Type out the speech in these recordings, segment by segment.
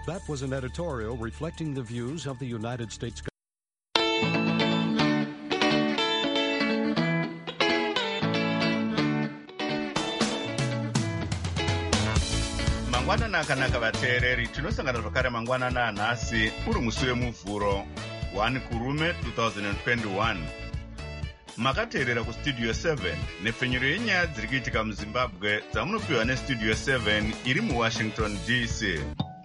That was an editorial reflecting the views of the United States government. Mangwanana akanaka vateereri, tinosangana zvakare mangwanana anhasi uri musi wemuvhuro 1 Kurume 2021. Makateerera kustudio 7 nepfenyuro yenyaya dziri kuitika muZimbabwe dzamunopiwa nestudio 7 iri muWashington DC.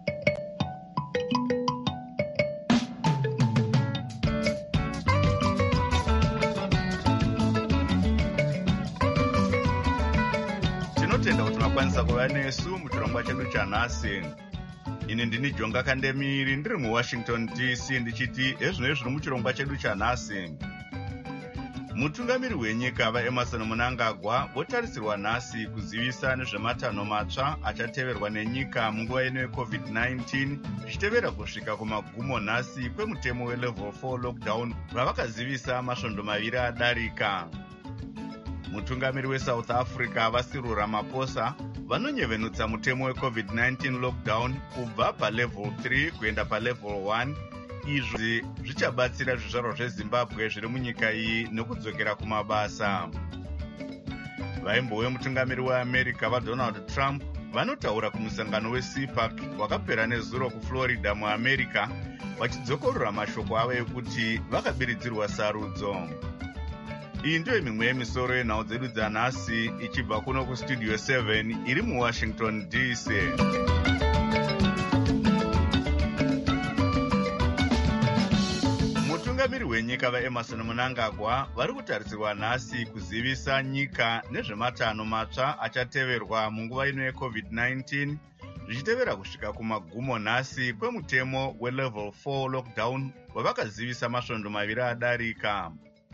Tinotenda kuti makwanisa kuva nesu muchirongwa chedu chanhasi. Ini ndini Jonga Kandemiri ndiri muWashington DC ndichiti ezvino zviri muchirongwa chedu chanhasi. Mutungamiri wenyika vaEmerson Mnangagwa votarisirwa nhasi kuzivisa nezvematanho matsva achateverwa nenyika munguva ino yeCovid-19 zvichitevera kusvika kumagumo nhasi kwemutemo welevel 4 lockdown vavakazivisa masvondo maviri adarika. Mutungamiri weSouth Africa Cyril Ramaphosa vanonyevenutsa mutemo weCovid-19 lockdown kubva palevel 3 kuenda palevel 1. Izvi zvichabatsira zvizvarwa zveZimbabwe zviri munyika iyi nekudzokera kumabasa. Vaimbo wemutungamiri weAmerica vaDonald Trump vanotaura kumusangano weCPAC wakapera nezuro kuFlorida muAmerica vachidzokorora mashoko avo ekuti vakabiridzirwa sarudzo. Iyi ndiyo mimwe yemisoro yenhau dzedu dzanhasi ichibva kuno kustudio 7 iri muWashington DC. Mutungamiri wenyika vaEmerson Mnangagwa vari kutarisirwa nhasi kuzivisa nyika nezvematanho matsva achateverwa munguva ino yeCovid-19 zvichitevera kusvika kumagumo nhasi kwemutemo welevel 4 lockdown wavakazivisa masvondo maviri adarika.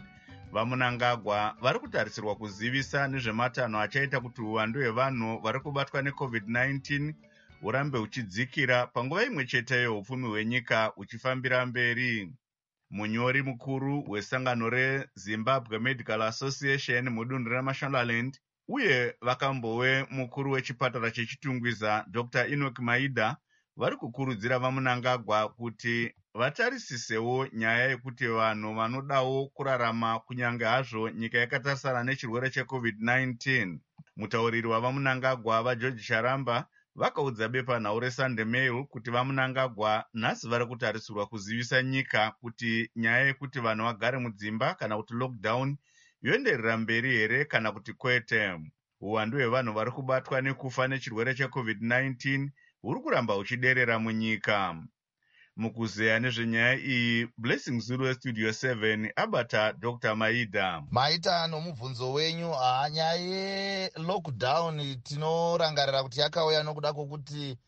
VaMnangagwa vari kutarisirwa kuzivisa nezvematanho achaita kuti uwandu hwevanhu vari kubatwa neCovid-19 hurambe huchidzikira panguva imwe chete yeupfumi hwenyika huchifambira mberi. Munyori mukuru wesangano reZimbabwe Medical Association mudunhu reMashonaland uye vakambowe mukuru wechipatara chechitungwiza Dr. Enoch Maida vari kukurudzira vaMnangagwa kuti vatarisisewo nyaya yekuti vanhu vanodawo kurarama kunyange hazvo nyika yakatarisana nechirwere cheCovid-19. Mutauriri wavaMnangagwa vaGeorge Charamba vakaudza bepanhau reSunday Mail kuti vaMnangagwa nhasi vari kutarisirwa kuzivisa nyika kuti nyaya yekuti vanhu vagare mudzimba kana kuti lockdown yoenderera mberi here kana kuti kwete. Uwandu hwevanhu vari kubatwa nekufa nechirwere cheCovid-19 huri kuramba huchiderera munyika. Mukuzeya nezvenyaya iyi, Blessing Zulu westudio 7 abata Dr. Maida. Maita nomubvunzo wenyu, nyaya yelockdown tinorangarira kuti yakauya nokuda kwokuti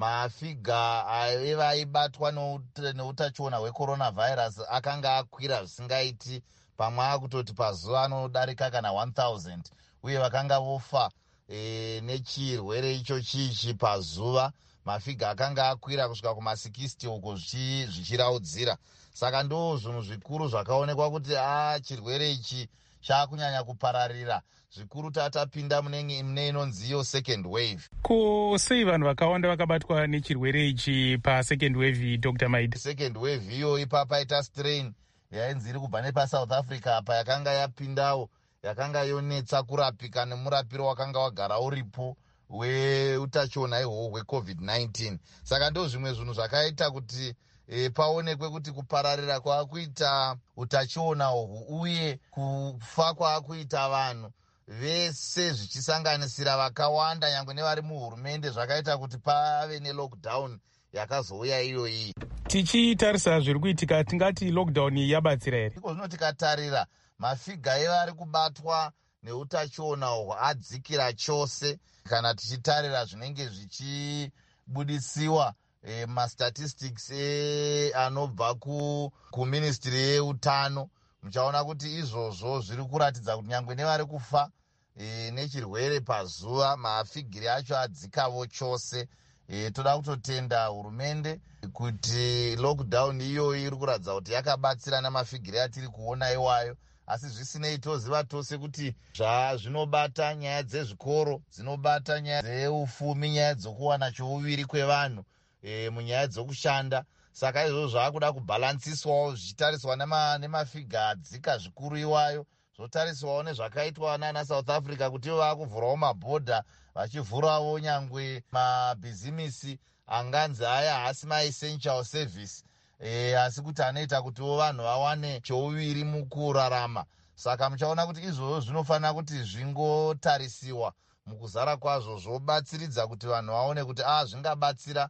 mafiga evaibatwa neutachiona hwecoronavirus akanga akwira zvisingaiti, pamwe akutoti pazuva anodarika kana 1000 uye vakanga vofa nechirwere ichochichi pazuva. Mafiga akanga akwira kusvika kuma60 uko zvichiraudzira. Saka ndo zvinhu zvikuru zvakaonekwa kuti chirwere ichi chakunyanya kupararira. Zvikuru tatapinda mune inonzi iyo second wave. Ko sei vanhu vakawanda vakabatwa nechirwere ichi pasecond wave, Dr. Maida? Second wave iyo ipapaita strain yainzi iri kubva nepaSouth Africa apa yakanga yapindawo, yakanga yonetsa kurapika nemurapiro wakanga wagara uripo weutachiona ihwohwo hweCovid-19. Saka ndo zvimwe zvinhu zvakaita kuti paonekwe kuti kupararira kwaakuita utachiona uhwu uye kufa kwaakuita vanhu vese zvichisanganisira vakawanda nyangwe nevari muhurumende, zvakaita kuti pave nelockdown yakazouya iyoyi. Tichitarisa zviri kuitika, tingati lockdown yabatsira here? Iko zvino tikatarira mafiga evari kubatwa neutachiona uhwu adzikira chose. Kana tichitarira zvinenge zvichibudisiwa mastatistics anobva kuministry yeutano, muchaona kuti izvozvo zviri kuratidza kuti nyangwe nevari kufa nechirwere pazuva mafigiri acho adzikavo chose. Toda kutotenda hurumende kuti lockdown iyoyi iri kuratidza kuti yakabatsira namafigiri atiri kuona iwayo. Asi zvisinei toziva tose kuti zvinobata nyaya dzezvikoro, dzinobata nyaya dzeufumi, nyaya dzokuwana chouviri kwevanhu. munyaya dzokushanda. Saka izvozvo zvaakuda kubhalansiswawo zvichitariswa nemafiga adzika zvikuru iwayo, zvotariswawo nezvakaitwa nana South Africa kuti ivo vaakuvhurawo mabhodha vachivhurawo nyangwe mabhizimisi anganzi aya haasi maessential service, asi kuti anoita kutiwo vanhu vawane chouviri mukurarama. Saka muchaona kuti izvozvo zvinofanira kuti zvingotarisiwa mukuzara kwazvo, zvobatsiridza kuti vanhu vaone kuti zvingabatsira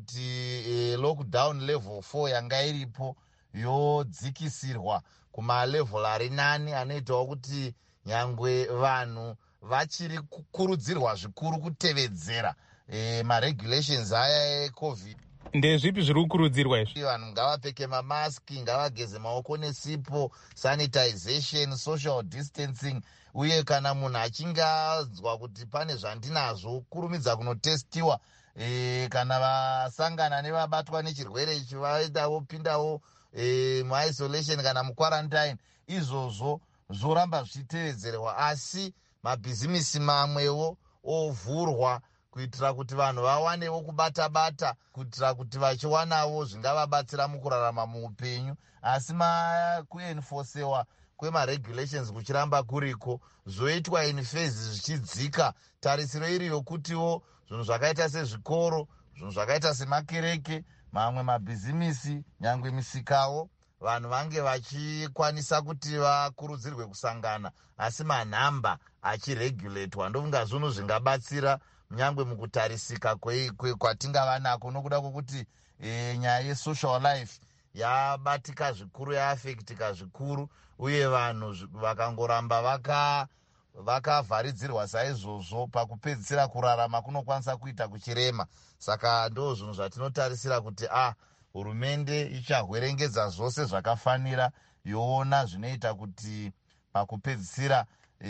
kuti lockdown level 4 yanga iripo yodzikisirwa kumalevel ari nani, anoitawo kuti nyangwe vanhu vachiri kukurudzirwa zvikuru kutevedzera maregulations aya ecovid. Ndezvipi zviri kukurudzirwa izvi? Vanhu ngavapfeke mamaski, ngavageze maoko nesipo, sanitization, social distancing, uye kana munhu achinge anzwa kuti pane zvandinazvo kurumidza kunotestiwa. Kana vasangana nevabatwa nechirwere ichi vaita vopindawo muisolation kana muquarantine, izvozvo zvoramba zvichitevedzerwa, asi mabhizimisi mamwewo ovhurwa kuitira kuti vanhu vawanewo kubata-bata, kuitira kuti vachiwanawo zvingavabatsira mukurarama muupenyu. Asi kuenforcewa kwemaregulations kuchiramba kuriko, zvoitwa in phases zvichidzika. Tarisiro iri yokutiwo zvinhu zvakaita sezvikoro, zvinhu zvakaita semakereke, mamwe mabhizimisi, nyangwe misikawo, vanhu vange vachikwanisa kuti vakurudzirwe kusangana, asi manhamba achiregulatwa. Ndofunga zvinhu zvingabatsira nyangwe mukutarisika kwatingava nako, nokuda kwokuti nyaya yesocial life yabatika zvikuru, yaafektika zvikuru, uye vanhu vakangoramba vakavharidzirwa saizvozvo, pakupedzisira kurarama kunokwanisa kuita kuchirema. Saka ndo zvinhu zvatinotarisira kuti hurumende ichahwerengedza zvose zvakafanira, yoona zvinoita kuti pakupedzisira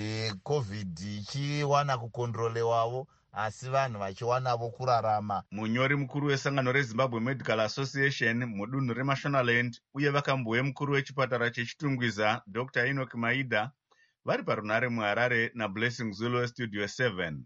covid ichiwana kukondrolewawo, asi vanhu vachiwanavo kurarama. Munyori mukuru wesangano reZimbabwe Medical Association mudunhu reMashonaland uye vakambouye mukuru wechipatara chechitungwiza Dr. Enoch Maida vari parunare muHarare naBlessing Zulu weStudio 7.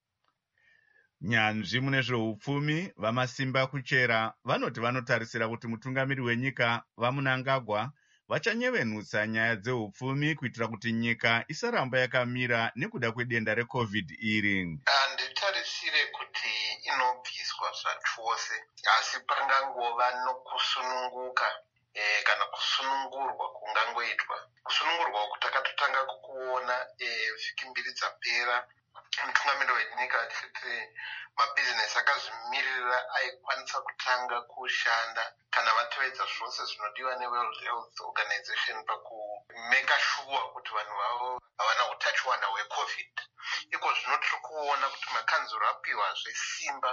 Nyanzvi mune zveupfumi vamasimba kuchera vanoti vanotarisira kuti mutungamiri wenyika vaMunangagwa vachanyevenutsa nyaya dzeupfumi kuitira kuti nyika isaramba yakamira nekuda kwedenda recovid iri. Handitarisire kuti inobviswa zvachose, asi pangangova nokusununguka kana kusunungurwa kungangoitwa. Kusunungurwa kutakatotanga kukuona vhiki mbiri dzapera, mutungamiri wenyika achiti mabhizinesi akazvimirira aikwanisa kutanga kushanda kana vatovedza zvose zvinodiwa neWorld Health Organization pakumeka shuwa kuti vanhu vavo havana utachiwana hwecovid. Iko zvino tiri kuona kuti makanzuro apiwazve simba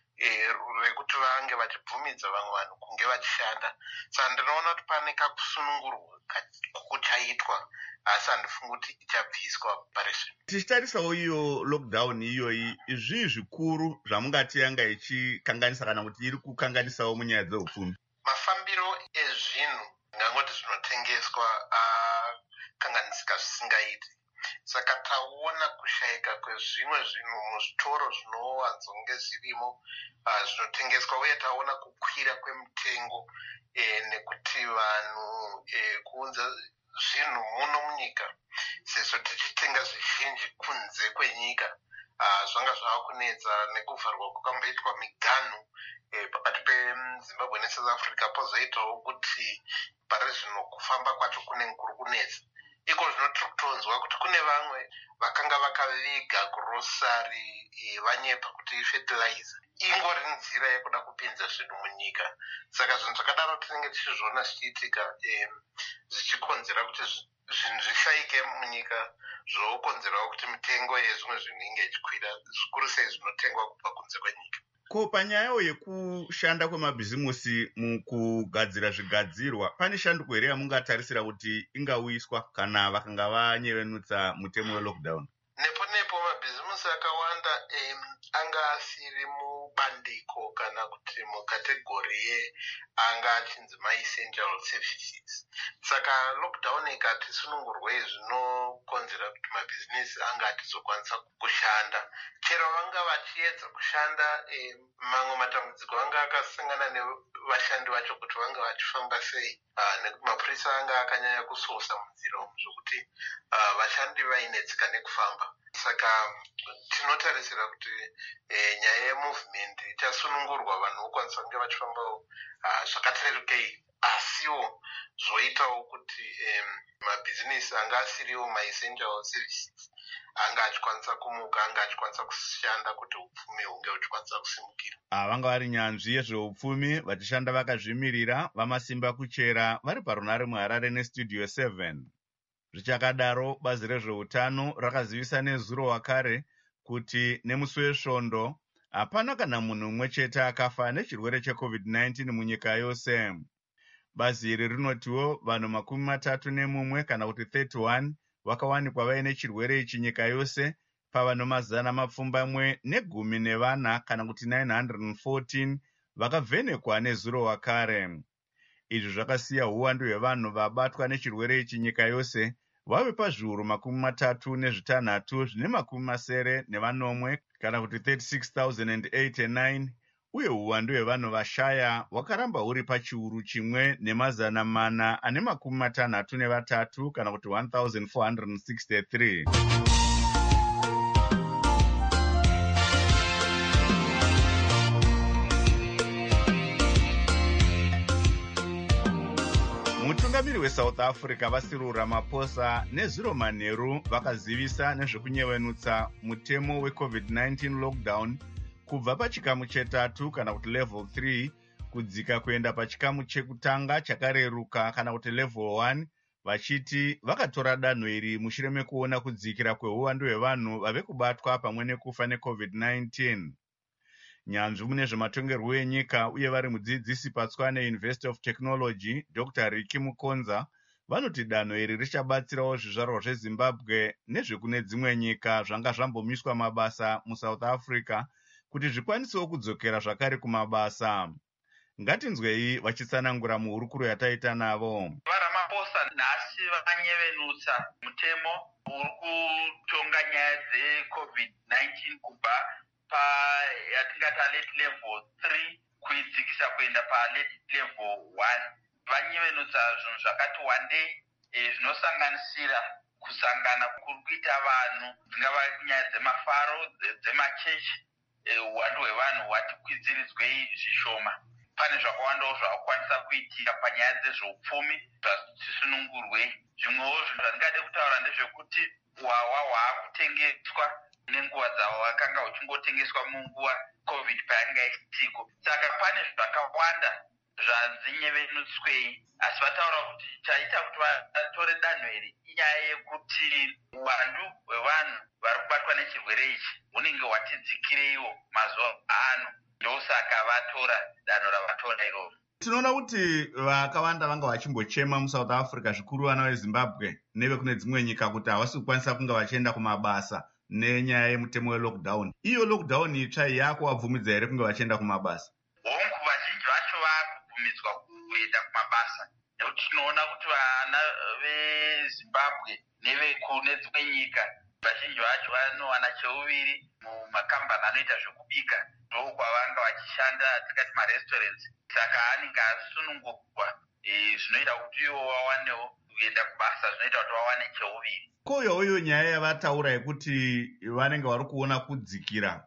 rekuti vange vachibvumidza vamwe vanhu kunge vachishanda. Saka ndinoona kuti pane kakusunungurwa kuchaitwa, asi handifungi kuti ichabviswa pari zvino. Tichitarisawo iyo lockdown iyoyi, izvii zvikuru zvamungati yanga ichikanganisa kana kuti iri kukanganisawo munyaya dzeupfumi? Mafambiro ezvinhu ngangoti zvinotengeswa akanganisika zvisingaiti. Saka taona kushayika kwezvimwe zvinhu muzvitoro zvinowanzonge zvirimo zvinotengeswa, uye taona kukwira kwemitengo nekuti vanhu kuunza zvinhu muno munyika sezvo tichitenga zvizhinji kunze kwenyika zvanga zvava kunetsa nekuvharwa kwakamboitwa miganhu pakati peZimbabwe neSouth Africa, pozoitawo kuti pari zvino kufamba kwacho kuri kunetsa. Iko zvino tiri kutonzwa kuti kune vamwe vakanga vakaviga grocery vanyepa kuti fertilizer ingori nzira yekuda kupinza zvinhu munyika. Saka zvinhu zvakadaro tinenge tichizviona zvichiitika zvichikonzera kuti zvinhu zvishayike munyika, zvokonzerawo kuti mitengo yezvimwe zvinhu inge ichikwira, zvikuru sei zvinotengwa kubva kunze kwenyika. Ko panyayo yekushanda kwemabhizimusi mukugadzira zvigadzirwa, pane shanduko here yamungatarisira kuti ingauyiswa kana vakanga vanyevenutsa mutemo welockdown? Nepo mabhizimusi akawanda anga asiri mubandiko kana kuti mukategori anga achinzi ma-essential services. Saka lockdown ikati sunungurwe zvinokonzera kuti mabhizinesi anga atizokwanisa kushanda. Chero vanga vachiedza kushanda, mamwe matambudziko anga akasangana nevashandi vacho kuti vanga vachifamba sei, nekuti mapurisa anga akanyanya kusosa munzira zvokuti vashandi vainetsika nekufamba. Saka tinotarisira kuti nyaya yemovement ichasunungurwa, vanhu vokwanisa kunge vachifambawo zvakati rerukei, asiwo zvoitawo kuti mabhizinesi anga asiriwo ma-essential services anga achikwanisa kumuka, anga achikwanisa kushanda kuti upfumi hunge huchikwanisa kusimukira. Vanga vari nyanzvi yezveupfumi vachishanda vakazvimirira vamasimba kuchera vari parunare muHarare nestudio 7. Zvichakadaro, bazi rezveutano rakazivisa nezuro wakare kuti nemusi wesvondo hapana kana munhu mumwe chete akafa nechirwere cheCovid-19 munyika yose. Bazi iri rinotiwo vanhu 31 kana kuti 31 vakawanikwa vaine chirwere ichi nyika yose, pavanhu 114 kana kuti 914 vakavhenekwa nezuro wakare. Izvi zvakasiya uwandu hwevanhu vabatwa nechirwere ichi nyika yose vave pazviuru 36 zvine 9 kana kuti 36,089, uye uwandu hwevanhu vashaya hwakaramba huri pachiuru chimwe ne463 kana kuti 1,463. Mutungamiri weSouth Africa Cyril Ramaphosa nezuro manheru vakazivisa nezvekunyevenutsa mutemo weCovid-19 lockdown kubva pachikamu chetatu kana kuti level 3 kudzika kuenda pachikamu chekutanga chakareruka kana kuti level 1, vachiti vakatora danho iri mushure mekuona kudzikira kweuwandu hwevanhu vave kubatwa pamwe nekufa neCovid-19. Nyanzvi mune zvematongerwo enyika uye vari mudzidzisi paTshwane University of Technology, Dr. Ricky Mukonza, vanoti danho iri richabatsirawo zvizvarwa zveZimbabwe nezvekune dzimwe nyika zvanga zvambomiswa mabasa muSouth Africa kuti zvikwanisewo kudzokera zvakare kumabasa. Ngatinzwei vachitsanangura muhurukuro yataita navo. Ramaphosa nhasi vakanyevenutsa mutemo uri kutonga nyaya dzeCovid-19 kubva yatingati alert level 3 kuidzikisa kuenda paalert level 1. Vanyevenutsa zvinhu zvakati wandei zvinosanganisira kusangana kuri kuita vanhu, dzingava nyaya dzemafaro, dzemachechi, uwandu hwevanhu hwati kwidziridzwei zvishoma. Pane zvakawandawo zvakakwanisa kuitika panyaya dzezveupfumi zvatisunungurwei. Zvimwewo zvinhu zvandingade kutaura ndezvekuti hwawa hwaakutengeswa nenguva dzawo wakanga uchingotengeswa munguva COVID payanga isiko. Saka pane zvakawanda zvanzinyevenutswei, asi vataura kuti chaita kuti vatore danho iri inyaya yekuti uwandu hwevanhu vari kubatwa nechirwere ichi hunenge hwatidzikireiwo mazuva ano. Ndosaka vatora danho ravatora iroro. Tinoona kuti vakawanda vanga vachimbochema muSouth Africa, zvikuru vana veZimbabwe nevekune dzimwe nyika, kuti havasi kukwanisa kunge vachienda kumabasa nenyaya yemutemo welockdown. Iyo lockdown itsva yakuvabvumidza here kunge vachienda kumabasa? Hongu, vazhinji vacho vakubvumidzwa kuenda kumabasa, nekuti tinoona kuti vana veZimbabwe nevekune dzimwe nyika vazhinji vacho vanowana cheuviri mumakambani anoita zvekubika, ndokwavanga vachishanda tikati marestaurants. Saka anenge asunungurwa, zvinoita kuti ivo vawanewo kuenda kubasa, zvinoita kuti vawane cheuviri. Koyo nyaya yavataura yekuti vanenge vari kuona kudzikira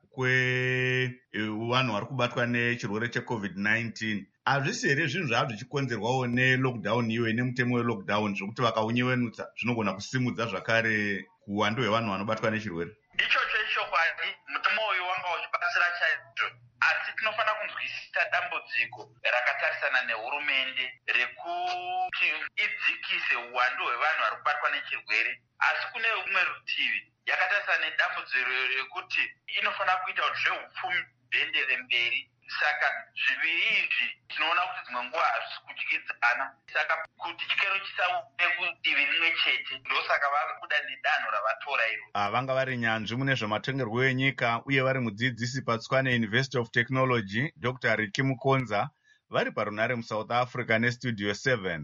kwevanhu vari kubatwa nechirwere cheCovid-19, hazvisi here zvinhu zvava zvichikonzerwawo nelockdown iyoyi, nemutemo welockdown, zvokuti vakaunyevenutsa zvinogona kusimudza zvakare uwandu hwevanhu vanobatwa nechirwere? Ichocho ichokwadi, mutemo uyu wanga uchibatsira chaizvo, asi tinofanira kunzwisisa dambudziko rakatarisana nehurumende rekuti idzikise uwandu hwevanhu vari kubatwa nechirwere, asi kune rumwe rutivi yakatarisana nedambudziko rekuti inofanira kuita kuti zveupfumi zviendere mberi saka zviviri izvi tinoona kuti dzimwe nguva hazvisi kudyidzana, saka kuti chikero chisauye kudivi rimwe chete ndosaka vari kuda nedanho ravatora iro. Vanga vari nyanzvi mune zvematongerwo enyika uye vari mudzidzisi paTswane University of Technology Dr. Ricky Mukonza vari parunare muSouth Africa neStudio 7.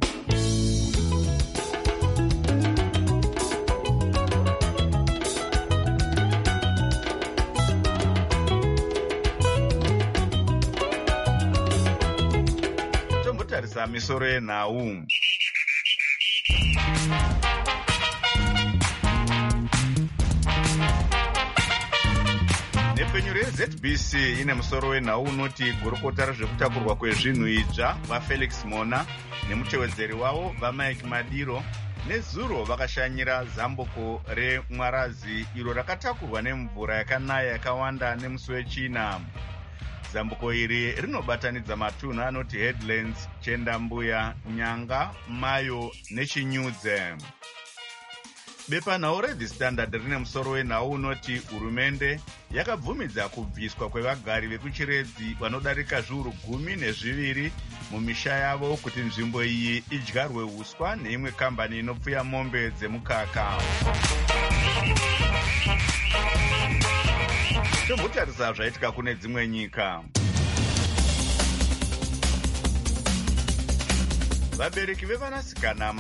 Tombotarisa misoro yenhau. Nepenyu reZBC ine musoro wenhau unoti gurukota rezvekutakurwa kwezvinhu itsva vaFelix Mona nemutevedzeri wavo vaMike Madiro nezuro vakashanyira zambuko reMwarazi iro rakatakurwa nemvura yakanaya yakawanda nemusi weChina. Zambuko iri rinobatanidza matunhu anoti Headlands, Chendambuya, Nyanga, Mayo neChinyudze. Bepanhau reThe Standard rine musoro wenhau unoti hurumende yakabvumidza kubviswa kwevagari vekuchiredzi vanodarika zviuru 12 mumisha yavo kuti nzvimbo iyi idyarwe huswa neimwe kambani inopfuya mombe dzemukaka. Tombotarisa zvaitika kune dzimwe nyika. Vabereki vevanasikana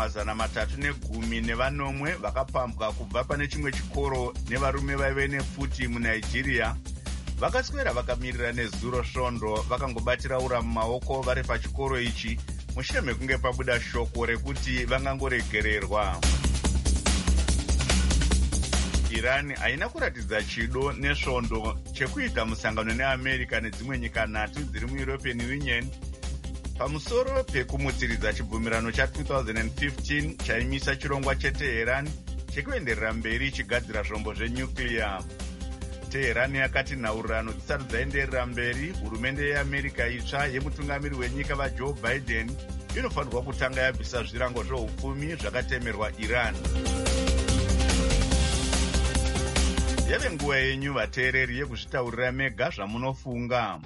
310 vakapambwa kubva pane chimwe chikoro nevarume vaive nefuti muNigeria vakaswera vakamirira nezuro svondo vakangobatira ura mumaoko vari pachikoro ichi mushure mekunge pabuda shoko rekuti vangangoregererwa. Iran haina kuratidza chido nesvondo chekuita musangano neAmerica nedzimwe nyika 3 dziri muEuropean Union pamusoro pekumutsiridza chibvumirano cha2015 chaimisa chirongwa cheTeheran chekuenderera mberi chigadzira zvombo zvenyuclear. Teheran yakati nhaurirano dzisati dzaenderera mberi, hurumende yeAmerica itsva yemutungamiri wenyika vaJoe Biden inofanirwa kutanga yabvisa zvirango zveupfumi zvakatemerwa Iran. Yave nguva yenyu vateereri yekuzvitaurira mega zvamunofunga.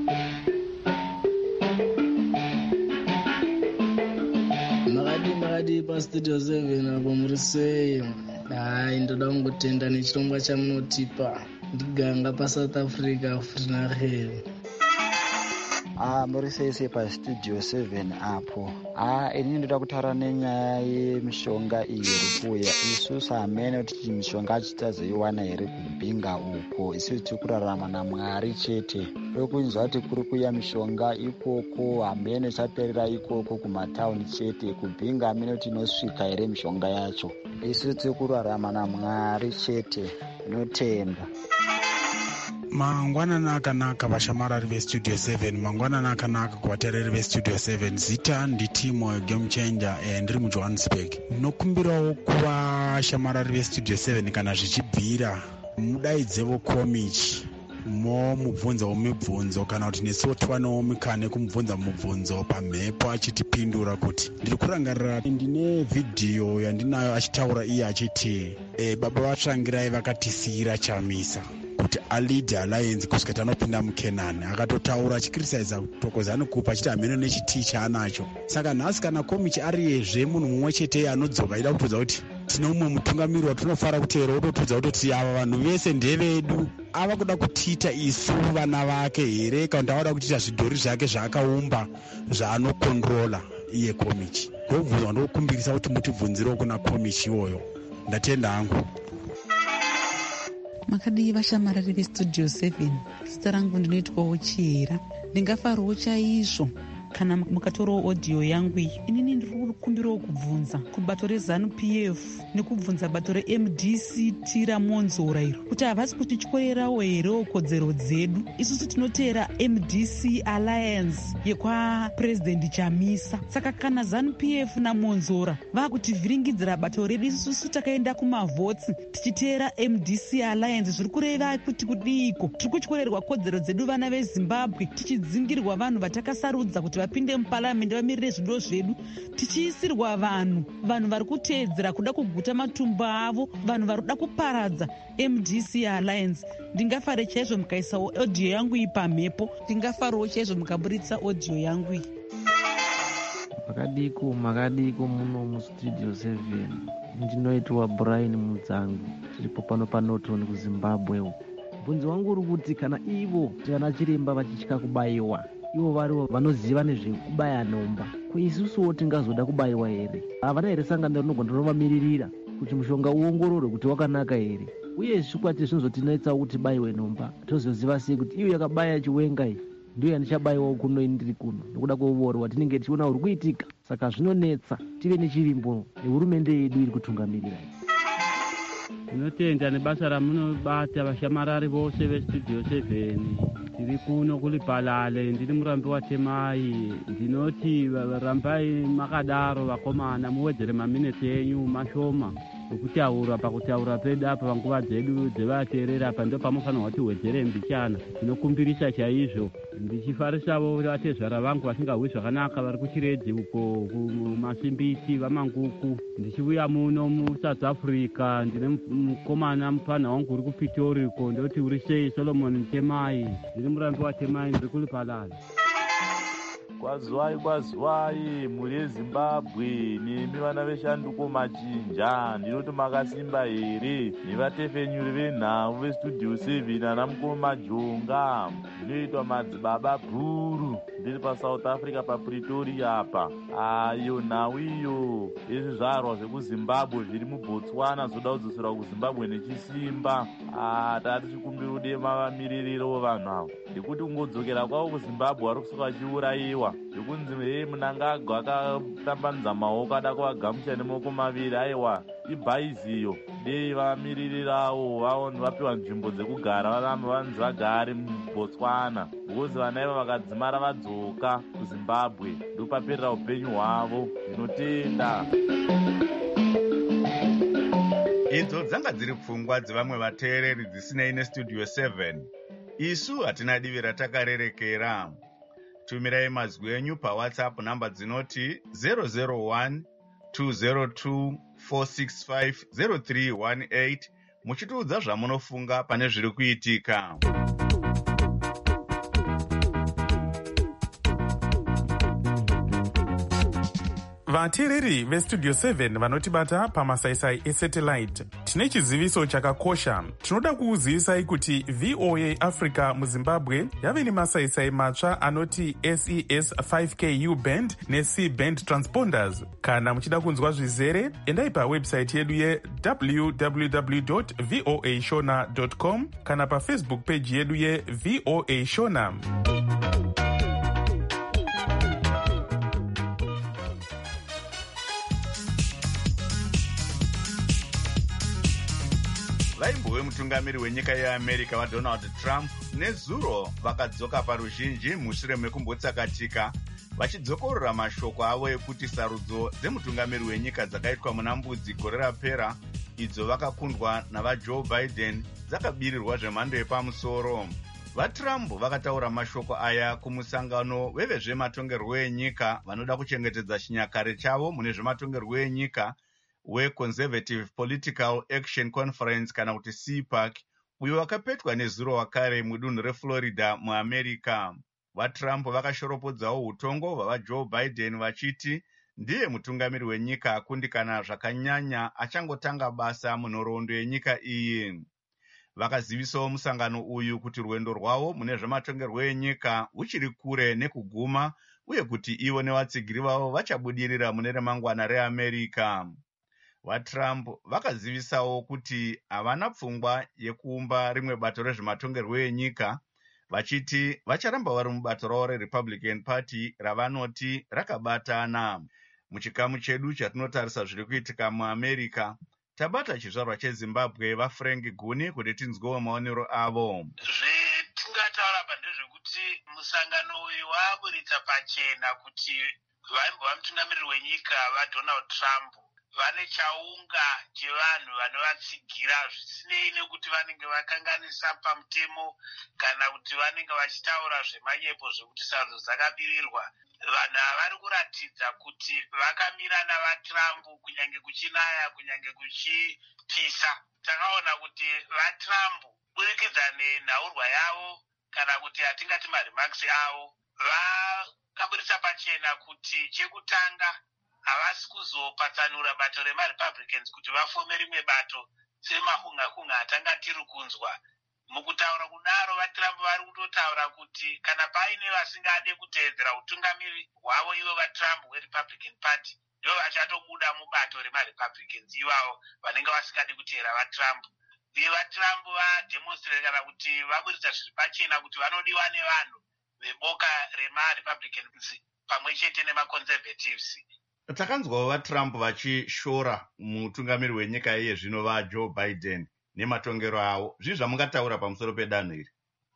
Makadi paStudio 7 apo muri sei? Hai, ndoda kungotenda nechirongwa chamunotipa. Ndiganga paSouth Africa Free. Muri sei paStudio 7 apo. Ini ndoda kutaura nenyaya yemishonga iyi irikuuya. Isusu hamene kuti mishonga tichazoiwana here kubhinga uko. Isusu tiri kurarama naMwari chete. Kunzwa kuti kuri kuuya mishonga ikoko, hamene chaperera ikoko kumatauni chete. Kubhinga hamene kuti inosvika here mishonga yacho. Isusu tiri kurarama naMwari chete. Notenda. Mangwanana akanaka vashamarari veStudio 7, mangwanana akanaka kuvateereri veStudio 7. Zita nditimo Game Changer ndiri muJohannesburg. Ndinokumbirawo kuvashamarari veStudio 7 kana zvichibvira mudaidzevo komichi mubvunzo mibvunzo kana kuti nesuwo tiwanewo mikane kumubvunza mubvunzo pamhepo achitipindura kuti ndiri kurangarira ndine vhidhiyo yandinayo achitaura iye achiti baba vatsvangirai vakatisiyira chamisa kuti alidhi alliance kusvika tanopinda muKenani. Akatotaura achikirisaidza kutokoza anokupa achiti hameno nechitii chaanacho. Saka nhasi kana komichi ariyezve munhu mumwe chete anodzoka ida kutodza kuti tino umwe mutungamiri watinofara kuteera ototudza kutoti ava vanhu vese ndevedu. Ava kuda kutiita isu vana vake here kana kuti avada kutiita zvidhori zvake zvaakaumba zvaanokontrola iye komichi. Ndobvunzwa ndokumbirisa kuti mutibvunzirewo kuna komichi iyoyo. Ndatenda hangu. Makadi vashamarari veStudio 7, zita rangu ndinoitwawo Chihera. Ndingafarawo chaizvo kana mukatorawo audio yangu iyi. Inini ndiri kukumbirawo kubvunza kubato reZANU-PF nekubvunza bato reMDC raMonzora iro kuti havasi kutityorerawo here kodzero dzedu. Isusu tinoteera MDC Alliance yekwaPresident Chamisa. Saka kana ZANU-PF naMonzora vakutivhiringidzira bato redu, isusu takaenda kumavhotsi tichiteera MDC Alliance, zviri kureva kuti kudiko tiri kutyorerwa kodzero dzedu vana veZimbabwe, tichidzingirwa vanhu vatakasarudza kuti vapinde muParliament vamirire zvido zvedu, tichiitwa kuisirwa vanhu vari kuteedzera kuda kuguta matumbu avo, vanhu vari kuda kuparadza MDC Alliance. Ndingafare chaizvo mukaisa audio yangu iyi pamhepo, ndingafarawo chaizvo mukaburitsa audio yangu iyi. makadiko muno mustudio 7 ndinoitwa Brian Mudzangu, tiripo pano paNorton kuZimbabwe uko. Bvunzo wangu uri kuti kana ivo vana chiremba vachitya kubayiwa, ivo varivo vanoziva nezvekubaya nhomba, ko isusuwo tingazoda kubayiwa here? Havana here sangano rinogona rinovamiririra kuti mushonga uongororwe kuti wakanaka here? Uye zvikwati zvinozotinetsa kuti bayiwe nhomba, tozoziva sei kuti iyo yakabaya chiwenga iyi ndiyo yandichabayiwawo kuno ini ndiri kuno, nekuda kweuroyi tinenge tichiona uri kuitika. Saka zvinonetsa tive nechirimbo nehurumende yedu iri kutungamirira. Tinotenda nebasa ramunobata vashamarari vose vestudio 7. Tiri kuno kuLipalale, ndiri murambi waTemai. Ndinoti rambai makadaro vakomana, muwedzere maminitsi enyu mashoma okutaura. Pakutaura pedu apa panguva dzedu dzevateerera apa ndo panofanirwa kuti wedzere mbichana. Tinokumbirisa chaizvo, ndichifarisavo vatezvara vangu vasingahwi zvakanaka vari kuchiredzi uko kumasimbiti vamanguku. Ndichiuya muno muSouth Africa, ndine mukomana mupana wangu uri kuPitori uko. Ndoti uri sei? Solomon Temai. Ndiri murambi waTemai, ndiri kuLipalale. Kwazwai muri yeZimbabwe nemi vana veshanduko machinja, ndinoti makasimba here nevatefenyuri venhau vestudio 7 ana mukoma majonga. Ndinoitwa madzibaba bhuru, ndiri paSouth Africa paPretoria apa. Ayo nhau iyo yezvizvarwa zvekuZimbabwe zviri muBotswana zoda kudzosera kuZimbabwe nechisimba. Tati chikumbiro udema vamiririro vanhu avo, ndekuti kungodzokera kwavo kuZimbabwe vari kusuka vachiurayiwa, zvekunzi Mnangagwa akatambanudza maoko ada kuvagamucha nemaoko maviri. Aiwa, ibhaiziyo dei vamiririrawo vapiwa nzvimbo dzekugara varambe vanzi vagare muBotswana, because vana iva vakadzimara vadzoka kuZimbabwe ndopaperera upenyu hwavo. Ndinotenda. Idzo dzanga dziri pfungwa dzevamwe vateereri dzisinei nestudio 7. Isu hatina divi ratakarerekera. Tumirai mazwi enyu paWhatsApp namba dzinoti 001 202 465 0318 muchitiudza zvamunofunga pane zviri kuitika. Vateereri vestudio 7 vanotibata pamasaisai esatellite, tine chiziviso chakakosha. Tinoda kukuzivisai kuti VOA Africa muZimbabwe yave nemasaisai matsva anoti SES 5K U-band neC-band transponders. Kana muchida kunzwa zvizere, endai pawebsite yedu ye-www.voashona.com kana paFacebook page yedu ye-VOA Shona. Vaimbove mutungamiri wenyika yeAmerica vaDonald Trump nezuro vakadzoka paruzhinji mushure mekumbotsakatika, vachidzokorora mashoko avo ekuti sarudzo dzemutungamiri wenyika dzakaitwa muna Mbudzi gore rapera, idzo vakakundwa navaJoe Biden, dzakabirirwa zvemhando yepamusoro. VaTrump vakataura mashoko aya kumusangano wevezvematongerwo enyika vanoda kuchengetedza chinyakare chavo mune zvematongerwo enyika weConservative Political Action Conference kana kuti CPAC, uyo wakapetwa nezuro wakare mudunhu reFlorida muAmerica. VaTrump vakashoropodzawo utongo hwavaJoe Biden vachiti ndiye mutungamiri wenyika akundikana zvakanyanya achangotanga basa munhoroondo yenyika iyi. Vakazivisawo musangano uyu kuti rwendo rwavo mune zvematongerwo enyika huchiri kure nekuguma, uye kuti ivo nevatsigiri vavo vachabudirira mune remangwana reAmerica. VaTrump vakazivisawo kuti havana pfungwa yekuumba rimwe bato rezvematongerwo enyika, vachiti vacharamba vari mubato ravo reRepublican Party ravanoti rakabatana. Muchikamu chedu chatinotarisa zviri kuitika muAmerica, tabata chizvarwa cheZimbabwe vaFrank Guni kuti tinzwewo maonero avo. Zvetingataura apa ndezvekuti musangano uyu waburitsa pachena kuti vaimbova mutungamiriri wenyika vaDonald Trump vane chaunga chevanhu vanovatsigira zvisinei nekuti vanenge vakanganisa pamutemo kana kuti vanenge vachitaura zvemanyepo zvekuti sarudzo dzakabirirwa. vanhu vari kuratidza kuti vakamira navatrump kunyange kuchinaya kunyange kuchipisa. Takaona kuti vatrump burikidza nenhaurwa yavo kana kuti hatingati maremarks avo vakaburitsa pachena kuti chekutanga havasi kuzopatsanura bato remarepublicans kuti vafome rimwe bato semahunga atanga tiri kunzwa. Mukutaura kudaro vatrump vari kutotaura kuti kana paine vasingade kuteedzera utungamiri hwavo ivo vatrump werepublican party ndivo vachatobuda mubato remarepublicans ivavo vanenge vasingade kuteera vatrump. Vatrump vademonstrate kana kuti vaburitsa zviri pachena kuti vanodiwa nevanhu veboka remarepublicans pamwe chete nemaconservatives. Takanzwawo vatrump vachishora mutungamiri wenyika iye zvino vaJoe Biden nematongero avo. Zvii zvamungataura pamusoro pedanho iri?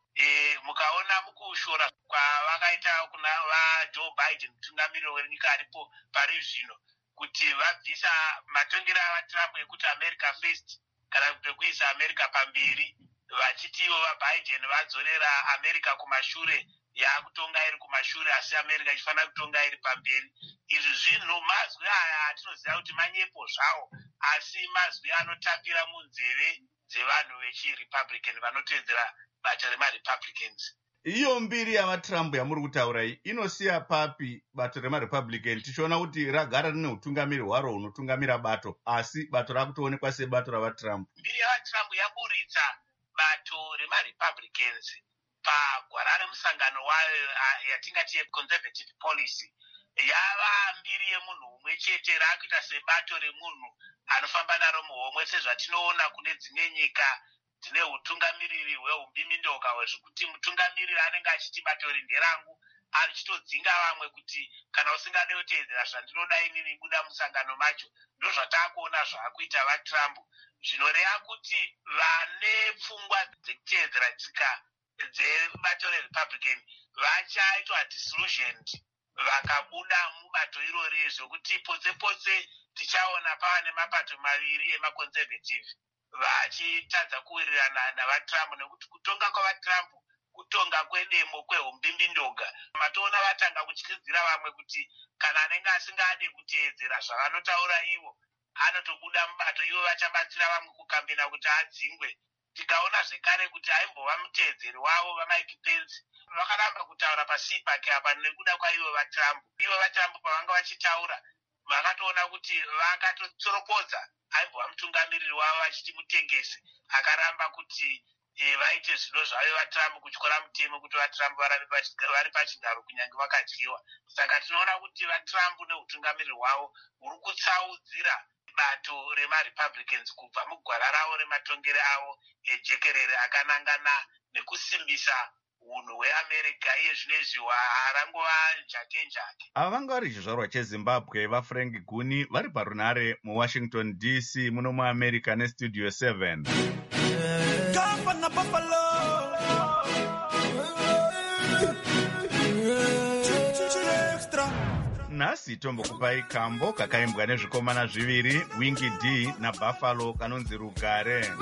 Mukaona mukushora kwavakaita kuna vaJoe Biden mutungamiri wenyika aripo pari zvino kuti vabvisa matongero avatrump ekuti America first kana kuti kuisa America pamberi, vachiti ivo vaBiden vadzorera America kumashure, yakutonga iri kumashure asi America ichifanira kutonga iri pamberi. Izvi zvinhu mazwi aya atinoziva kuti manyepo zvawo asi mazwi anotapira munzeve dzevanhu vechirepublican vanoteedzera bato remarepublicans. Iyo mbiri yavatrump yamuri kutaura iyi inosiya papi bato remarepublican tichiona kuti ragara rine utungamiri hwaro hunotungamira bato asi bato rakutoonekwa sebato ravatrump? Mbiri yavatrump yaburitsa bato remarepublicans pagwara remusangano wayo yatingati yeconservative policy. Yava mbiri yemunhu umwe chete, raakuita sebato remunhu anofamba naro muhomwe sezvatinoona kune dzimwe nyika dzine utungamiriri hweumbimidoka hwezvekuti mutungamiriri anenge achiti bato rinderangu, achitodzinga vamwe kuti kana usingade kuteedzera zvandinoda inini buda musangano macho. Ndo zvatakuona zvaakuita vatrump. Zvinoreva kuti vane pfungwa dzekuteedzera tsika dzebato rerepublican vachaitwa disillusioned vakabuda mubato irori zvokuti potse tichaona pava nemapato maviri emaconservative vachitadza kuwirirana navatrump, nekuti kutonga kwavatrump kutonga kwedemo kwehumbimbindoga. Matoona vatanga kutyidzira vamwe kuti kana anenge asingade kuteedzera zvavanotaura ivo anotobuda mubato, ivo vachabatsira vamwe kukambina kuti adzingwe. Tikaona zvekare kuti aimbova muteedzeri wavo vaMike Pence vakaramba kutaura pasi pake apa nekuda kwaivo vatrump. Ivo vatrump pavanga vachitaura vakatoona kuti vakatotsoropodza aimbova mutungamiriri wavo vachiti mutengesi, akaramba kuti vaite zvino zvavo vatrump kutyora mutemo kuti vatrump vari pachigaro kunyange vakadyiwa. Saka tinoona kuti vatrump neutungamiriri hwavo huri kutsaudzira bato remarepublicans kubva mugwara ravo rematongero avo ejekerere akanangana nekusimbisa unhu hweamerica iye zvinezvi harangova njake. Ava vanga vari chizvarwa chezimbabwe vaFrank Guni vari parunare muWashington DC muno muamerica nestudio 7. Nhasi tombokupai kambo kakaimbwa nezvikomana zviviri, Wingy D naBuffalo, kanonzi Rugare.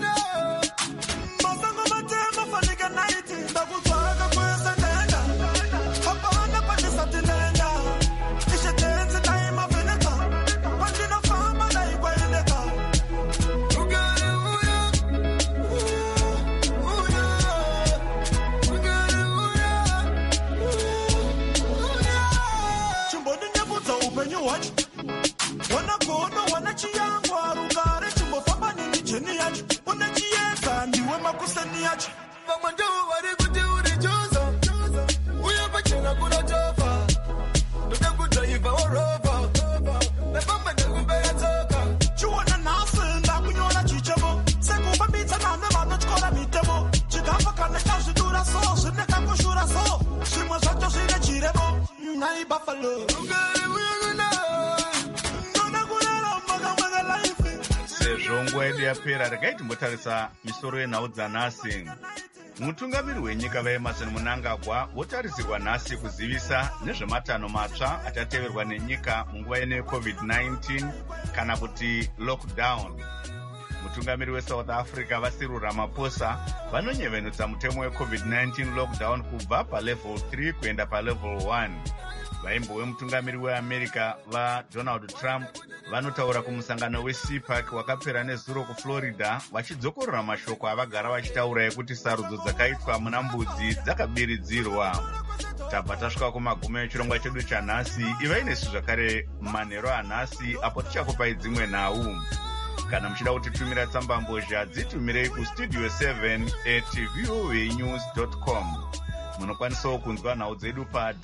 Sezvo nguva yedu yapera, regai timbotarisa misoro yenhau dzanhasi. Mutungamiri wenyika vaEmmerson Mnangagwa votarisirwa nhasi kuzivisa nezvematanho matsva achateverwa nenyika munguva ino yeCovid-19 kana kuti lockdown. Mutungamiri weSouth Africa vaCyril Ramaphosa vanonyevenutsa mutemo weCovid-19 lockdown kubva palevel 3 kuenda palevel 1. vaimbo vemutungamiri weamerica vaDonald Trump vanotaura kumusangano weCPAC wakapera nezuro kuFlorida vachidzokorora mashoko avagara vachitaura ekuti sarudzo dzakaitwa muna mbudzi dzakabiridzirwa. Tabva tasvika kumagumo echirongwa chedu chanhasi. Ivai nesu zvakare manheru anhasi apo tichakupai dzimwe nhau. Kana muchida kutitumira tsambambozha dzitumirei kustudio 7@voanews.com. Munokwanisawo kunzwa nhau dzedu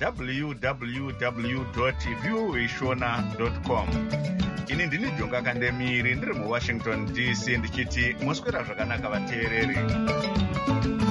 www.voashona.com. Ini ndini Jonga Kandemiri ndiri muWashington DC ndichiti muswera zvakanaka vateereri.